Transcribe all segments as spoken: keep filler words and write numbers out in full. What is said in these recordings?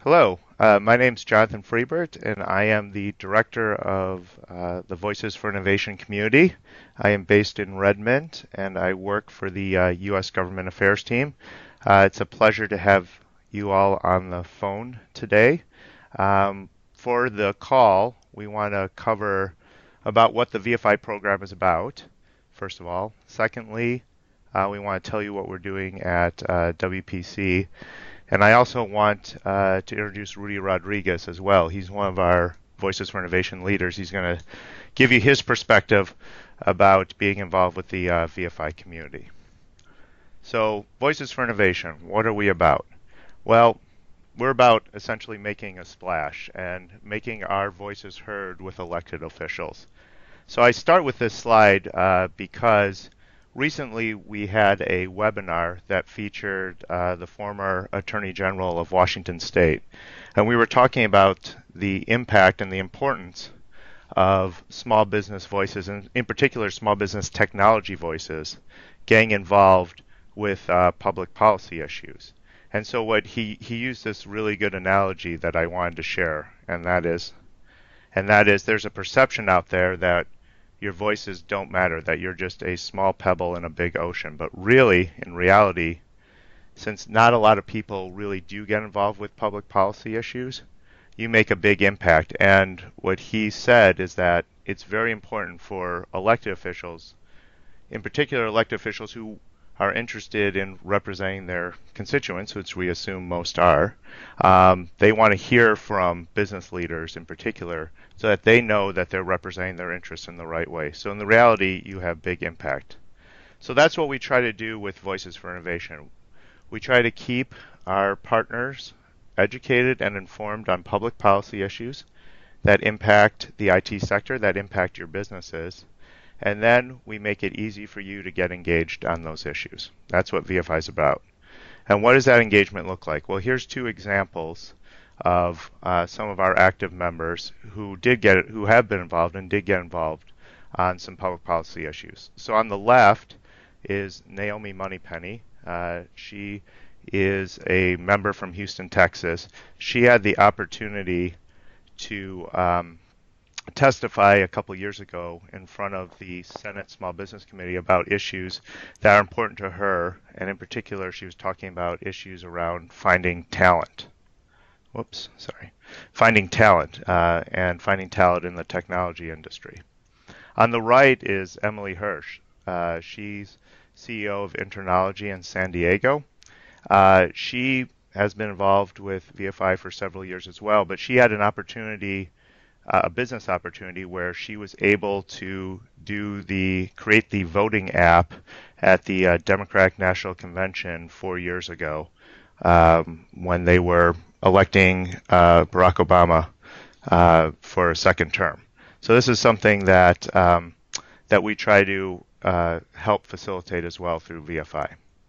Hello, uh, my name is Jonathan Freebert, and I am the director of uh, the Voices for Innovation community. I am based in Redmond, and I work for the uh, U S Government Affairs team. Uh, it's a pleasure to have you all on the phone today. Um, for the call, we want to cover about what the V F I program is about, first of all. Secondly, uh, we want to tell you what we're doing at uh, W P C. And I also want uh, to introduce Rudy Rodriguez as well. He's one of our Voices for Innovation leaders. He's going to give you his perspective about being involved with the uh, V F I community. So, Voices for Innovation, what are we about? Well, we're about essentially making a splash and making our voices heard with elected officials. So I start with this slide uh, because recently we had a webinar that featured uh, the former Attorney General of Washington State, and we were talking about the impact and the importance of small business voices, and in particular small business technology voices, getting involved with uh, public policy issues. And so what he, he used this really good analogy that I wanted to share, and that is, and that is there's a perception out there that your voices don't matter, that you're just a small pebble in a big ocean. But really, in reality, since not a lot of people really do get involved with public policy issues, you make a big impact. And what he said is that it's very important for elected officials, in particular elected officials who are interested in representing their constituents, which we assume most are. Um, they want to hear from business leaders in particular so that they know that they're representing their interests in the right way. So in the reality, you have big impact. So that's what we try to do with Voices for Innovation. We try to keep our partners educated and informed on public policy issues that impact the I T sector, that impact your businesses, and then we make it easy for you to get engaged on those issues. That's what V F I is about. And what does that engagement look like? Well, here's two examples of uh, some of our active members who did get it, who have been involved and did get involved on some public policy issues. So on the left is Naomi Moneypenny. Uh, she is a member from Houston, Texas. She had the opportunity to um, testify a couple years ago in front of the Senate Small Business Committee about issues that are important to her, and in particular she was talking about issues around finding talent. Whoops, sorry. Finding talent uh, and finding talent in the technology industry. On the right is Emily Hirsch. Uh, she's C E O of Internology in San Diego. Uh, she has been involved with V F I for several years as well, but she had an opportunity Uh, a business opportunity where she was able to do the create the voting app at the uh, Democratic National Convention four years ago um, when they were electing uh, Barack Obama uh, for a second term. So this is something that um, that we try to uh, help facilitate as well through V F I.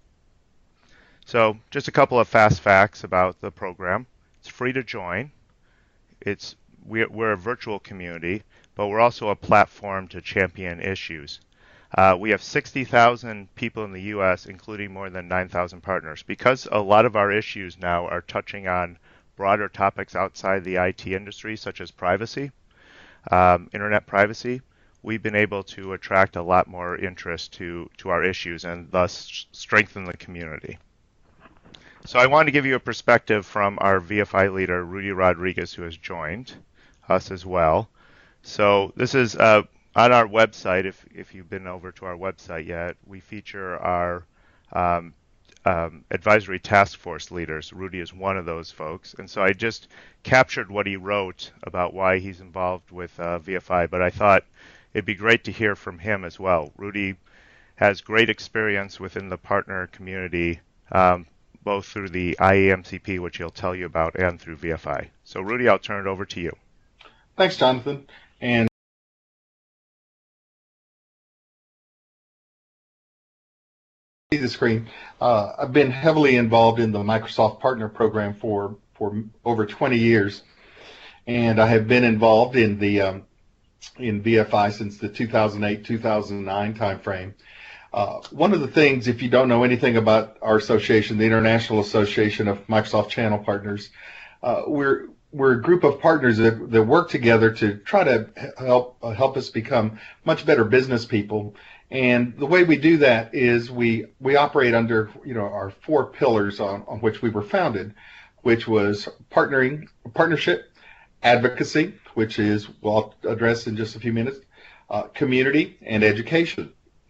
So just a couple of fast facts about the program. It's free to join. It's We're a virtual community, but we're also a platform to champion issues. Uh, we have sixty thousand people in the U S, including more than nine thousand partners. Because a lot of our issues now are touching on broader topics outside the I T industry, such as privacy, um, internet privacy, we've been able to attract a lot more interest to, to our issues and thus strengthen the community. So I want to give you a perspective from our V F I leader, Rudy Rodriguez, who has joined us as well. So this is uh, on our website. If if you've been over to our website yet, we feature our um, um, advisory task force leaders. Rudy is one of those folks, and so I just captured what he wrote about why he's involved with uh, V F I. But I thought it'd be great to hear from him as well. Rudy has great experience within the partner community, um, both through the I A M C P, which he'll tell you about, and through V F I. So Rudy, I'll turn it over to you. Thanks, Jonathan. And see the screen. Uh, I've been heavily involved in the Microsoft Partner Program for, for over twenty years, and I have been involved in the um, in V F I since the two thousand eight two thousand nine timeframe. Uh, one of the things, if you don't know anything about our association, the International Association of Microsoft Channel Partners, uh, we're we're a group of partners that, that work together to try to help uh, help us become much better business people. And the way we do that is we we operate under you know our four pillars on, on which we were founded, which was partnering, partnership, advocacy, which is well I'll address in just a few minutes, uh, community, and education.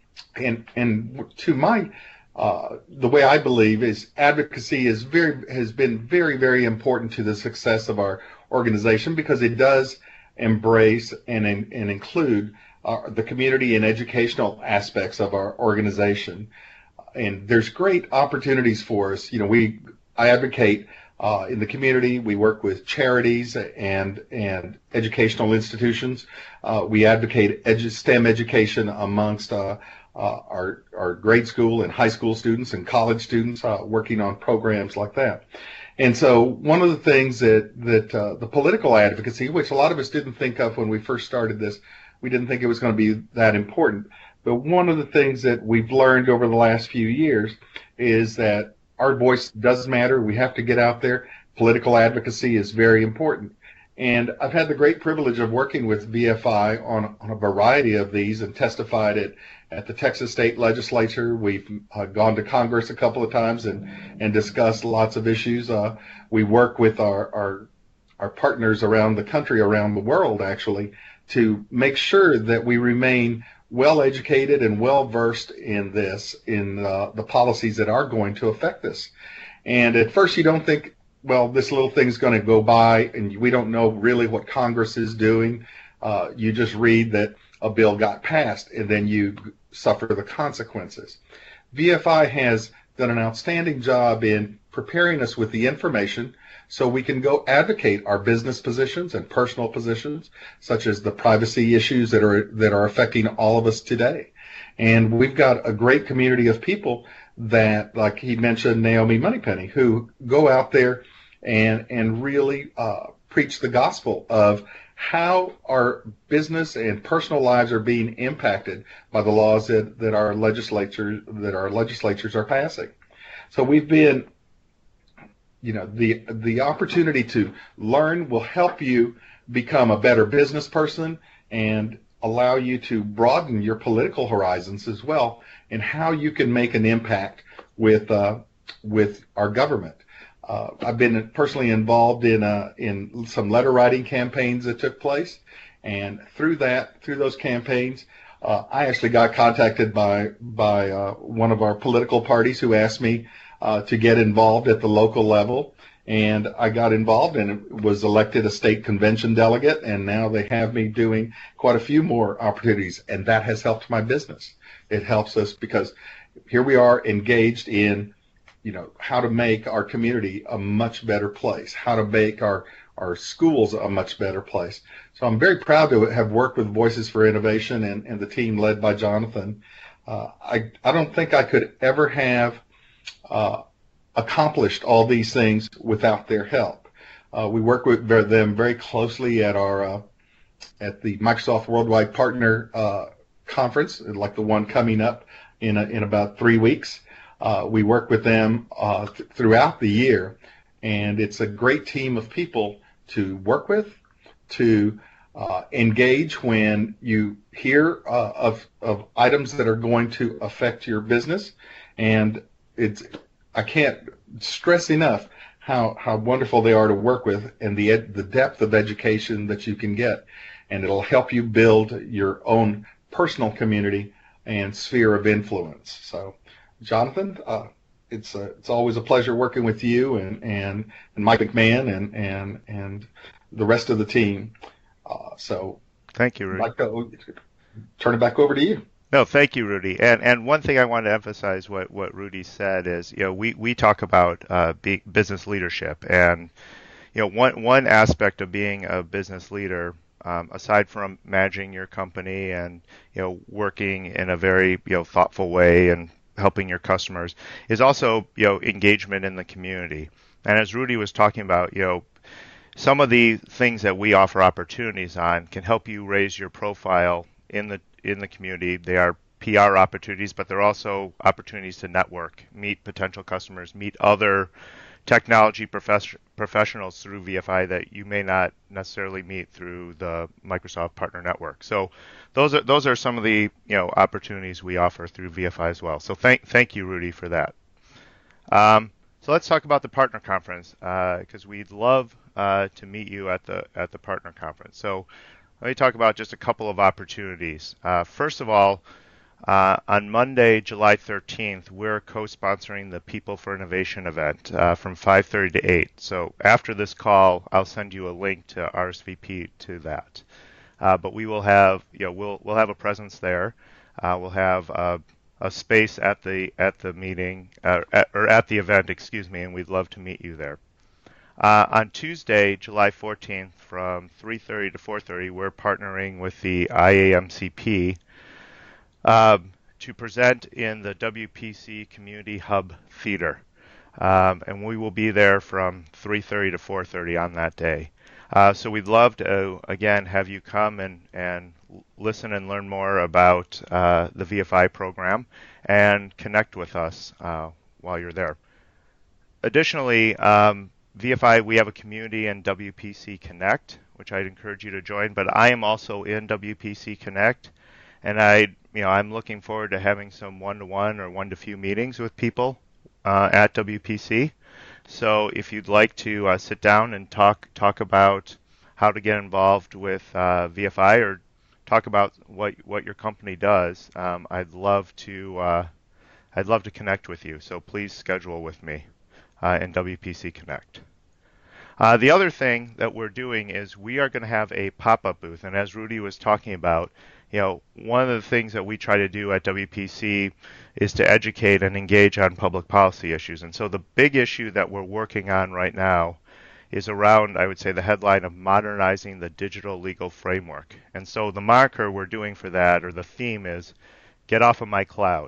And and to my uh, the way I believe is advocacy is very has been very very important to the success of our organization because it does embrace and and include uh, the community and educational aspects of our organization. And there's great opportunities for us. You know, we I advocate uh, in the community. We work with charities and and educational institutions. Uh, we advocate edu- STEM education amongst uh, uh, our our grade school and high school students and college students uh, working on programs like that. And so one of the things that that uh, the political advocacy, which a lot of us didn't think of when we first started this, we didn't think it was going to be that important. But one of the things that we've learned over the last few years is that our voice does matter. We have to get out there. Political advocacy is very important. And I've had the great privilege of working with V F I on, on a variety of these and testified at, at the Texas State Legislature. We've uh, gone to Congress a couple of times and, and discussed lots of issues. Uh, we work with our, our, our partners around the country, around the world, actually, to make sure that we remain well educated and well versed in this, in uh, the policies that are going to affect us. And at first you don't think, well, this little thing's going to go by and we don't know really what Congress is doing. Uh, you just read that a bill got passed and then you suffer the consequences. V F I has done an outstanding job in preparing us with the information so we can go advocate our business positions and personal positions, such as the privacy issues that are that are affecting all of us today. And we've got a great community of people that, like he mentioned, Naomi Moneypenny, who go out there and and really uh, preach the gospel of how our business and personal lives are being impacted by the laws that, that our legislature that our legislatures are passing. So we've been You know, the the opportunity to learn will help you become a better business person and allow you to broaden your political horizons as well and how you can make an impact with uh, with our government. Uh, I've been personally involved in uh, in some letter writing campaigns that took place, and through that, through those campaigns, uh, I actually got contacted by by uh, one of our political parties who asked me Uh, to get involved at the local level, and I got involved and was elected a state convention delegate, and now they have me doing quite a few more opportunities, and that has helped my business. It helps us because here we are engaged in, you know, how to make our community a much better place, how to make our our schools a much better place. So I'm very proud to have worked with Voices for Innovation and, and the team led by Jonathan. Uh, I I don't think I could ever have Uh, accomplished all these things without their help. Uh, we work with them very closely at our uh, at the Microsoft Worldwide Partner uh, Conference, like the one coming up in a, in about three weeks. Uh, we work with them uh, th- throughout the year, and it's a great team of people to work with, to uh, engage when you hear uh, of of items that are going to affect your business. And it's I can't stress enough how how wonderful they are to work with and the ed, the depth of education that you can get, and it'll help you build your own personal community and sphere of influence. So, Jonathan, uh, it's a, it's always a pleasure working with you and and, and Mike McMahon and and and the rest of the team. Uh, so, Thank you, Rudy. I'd like to turn it back over to you. No, thank you, Rudy. And and one thing I want to emphasize what, what Rudy said is, you know, we, we talk about uh, be, business leadership, and you know, one one aspect of being a business leader, um, aside from managing your company and you know working in a very you know thoughtful way and helping your customers, is also you know engagement in the community. And as Rudy was talking about, you know, some of the things that we offer opportunities on can help you raise your profile in the in the community. They are P R opportunities, but they're also opportunities to network, meet potential customers, meet other technology profes- professionals through V F I that you may not necessarily meet through the Microsoft Partner Network. So those are those are some of the you know opportunities we offer through V F I as well. So thank thank you, Rudy, for that. Um, so let's talk about the partner conference because uh, we'd love uh, to meet you at the at the partner conference. So let me talk about just a couple of opportunities. Uh, first of all, uh, on Monday, July thirteenth, we're co-sponsoring the People for Innovation event uh, from five thirty to eight. So after this call, I'll send you a link to R S V P to that. Uh, but we will have, you know, we'll we'll have a presence there. Uh, we'll have uh, a space at the at the meeting uh, at, or at the event, excuse me, and we'd love to meet you there. Uh, on Tuesday, July fourteenth, from three thirty to four thirty, we're partnering with the I A M C P um, to present in the W P C Community Hub Theater, um, and we will be there from three thirty to four thirty on that day. Uh, so we'd love to, again, have you come and, and listen and learn more about uh, the V F I program and connect with us uh, while you're there. Additionally, um, V F I, we have a community in W P C Connect, which I'd encourage you to join, but I am also in W P C Connect, and I, you know, I'm looking forward to having some one-to-one or one-to-few meetings with people uh, at W P C. So if you'd like to uh, sit down and talk talk about how to get involved with uh, V F I or talk about what what your company does, um, I'd love to uh, I'd love to connect with you. So please schedule with me uh, in W P C Connect. Uh, the other thing that we're doing is we are going to have a pop-up booth, and as Rudy was talking about, you know, one of the things that we try to do at W P C is to educate and engage on public policy issues. And so the big issue that we're working on right now is around, I would say, the headline of modernizing the digital legal framework. And so the marker we're doing for that, or the theme, is get off of my cloud.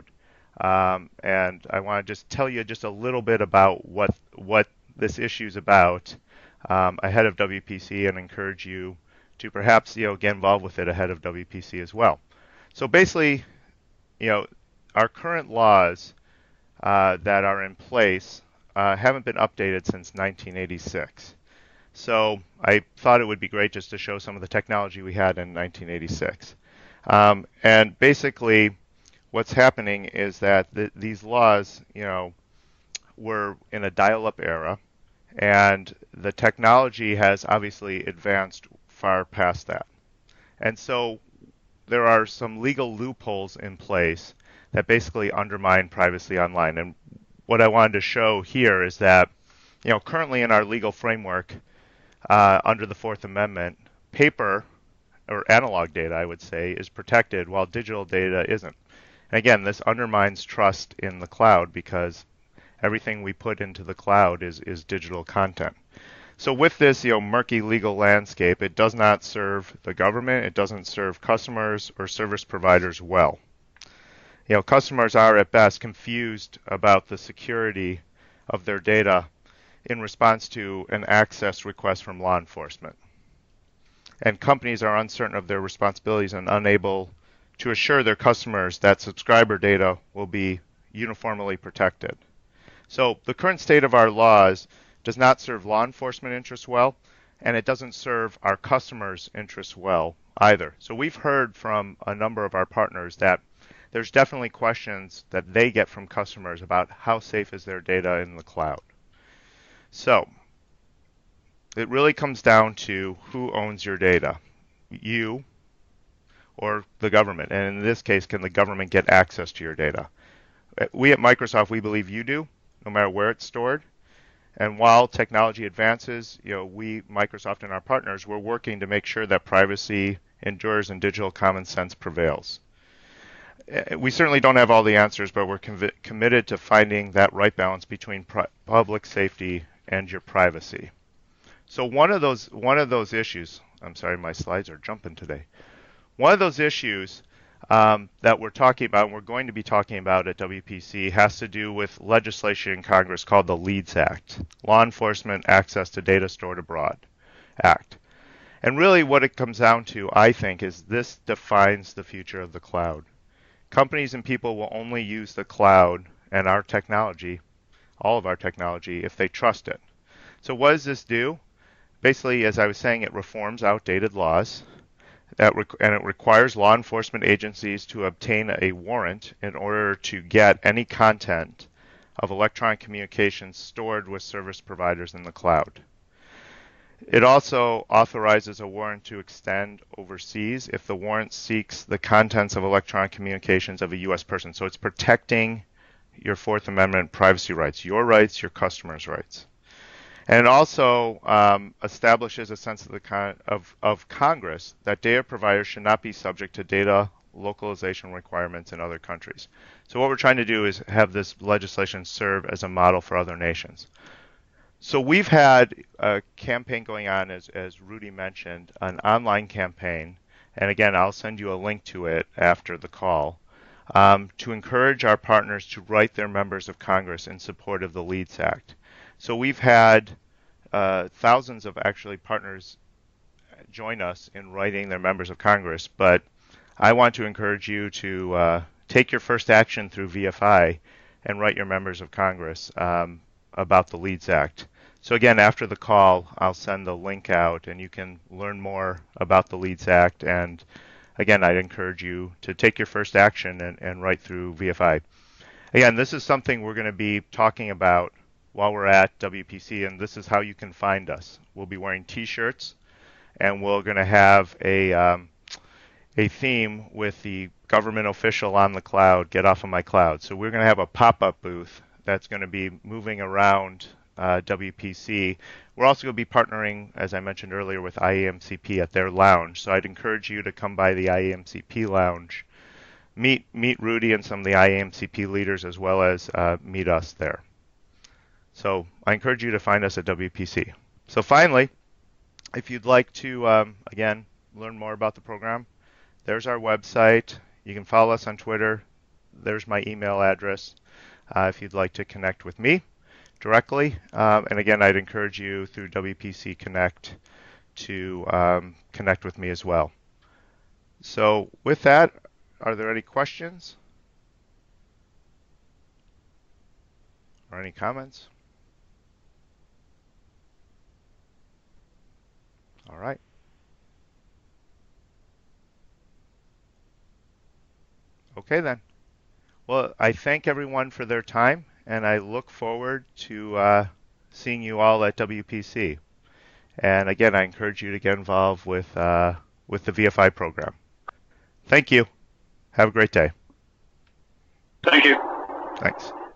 Um, and I want to just tell you just a little bit about what what this issue is about um, ahead of W P C, and encourage you to perhaps you know get involved with it ahead of W P C as well. So basically, you know, our current laws uh, that are in place uh, haven't been updated since nineteen eighty-six. So I thought it would be great just to show some of the technology we had in nineteen eighty-six. Um, and basically, what's happening is that th- these laws, you know, were in a dial-up era, and the technology has obviously advanced far past that. And so there are some legal loopholes in place that basically undermine privacy online. And what I wanted to show here is that, you know, currently in our legal framework, uh, under the Fourth Amendment, paper or analog data, I would say, is protected while digital data isn't. And again, this undermines trust in the cloud because everything we put into the cloud is, is digital content. So with this, you know, murky legal landscape, it does not serve the government, it doesn't serve customers or service providers well. You know, customers are at best confused about the security of their data in response to an access request from law enforcement. And companies are uncertain of their responsibilities and unable to assure their customers that subscriber data will be uniformly protected. So the current state of our laws does not serve law enforcement interests well, and it doesn't serve our customers' interests well either. So we've heard from a number of our partners that there's definitely questions that they get from customers about how safe is their data in the cloud. So it really comes down to who owns your data, you or the government. And in this case, can the government get access to your data? We at Microsoft, we believe you do, no matter where it's stored. And while technology advances, you know, we, Microsoft and our partners, we're working to make sure that privacy endures and digital common sense prevails. We certainly don't have all the answers, but we're conv- committed to finding that right balance between pri- public safety and your privacy. So one of those one of those issues, I'm sorry, my slides are jumping today. One of those issues um, that we're talking about, and we're going to be talking about at W P C, has to do with legislation in Congress called the LEADS Act, Law Enforcement Access to Data Stored Abroad Act. And really what it comes down to, I think, is this defines the future of the cloud. Companies and people will only use the cloud and our technology all of our technology, if they trust it. So what does this do? Basically, as I was saying, it reforms outdated laws that rec- and it requires law enforcement agencies to obtain a warrant in order to get any content of electronic communications stored with service providers in the cloud. It also authorizes a warrant to extend overseas if the warrant seeks the contents of electronic communications of a U S person. So it's protecting your Fourth Amendment privacy rights, your rights, your customers' rights. And it also um, establishes a sense of, the con- of, of Congress that data providers should not be subject to data localization requirements in other countries. So what we're trying to do is have this legislation serve as a model for other nations. So we've had a campaign going on, as, as Rudy mentioned, an online campaign, and again, I'll send you a link to it after the call, um, to encourage our partners to write their members of Congress in support of the LEADS Act. So we've had uh, thousands of actually partners join us in writing their members of Congress, but I want to encourage you to uh, take your first action through V F I and write your members of Congress um, about the LEADS Act. So again, after the call, I'll send the link out and you can learn more about the LEADS Act. And again, I'd encourage you to take your first action and, and write through V F I. Again, this is something we're going to be talking about while we're at W P C, and this is how you can find us. We'll be wearing t-shirts, and we're going to have a um, a theme with the government official on the cloud, get off of my cloud. So we're going to have a pop-up booth that's going to be moving around uh, W P C. We're also going to be partnering, as I mentioned earlier, with I A M C P at their lounge. So I'd encourage you to come by the I A M C P lounge, meet meet Rudy and some of the I A M C P leaders, as well as uh, meet us there. So I encourage you to find us at W P C. So finally, if you'd like to, um, again, learn more about the program, there's our website. You can follow us on Twitter. There's my email address uh, if you'd like to connect with me directly. Um, and again, I'd encourage you through W P C Connect to um, connect with me as well. So with that, are there any questions or any comments? All right. Okay then. Well, I thank everyone for their time, and I look forward to uh, seeing you all at W P C. And again, I encourage you to get involved with uh, with the V F I program. Thank you. Have a great day. Thank you. Thanks.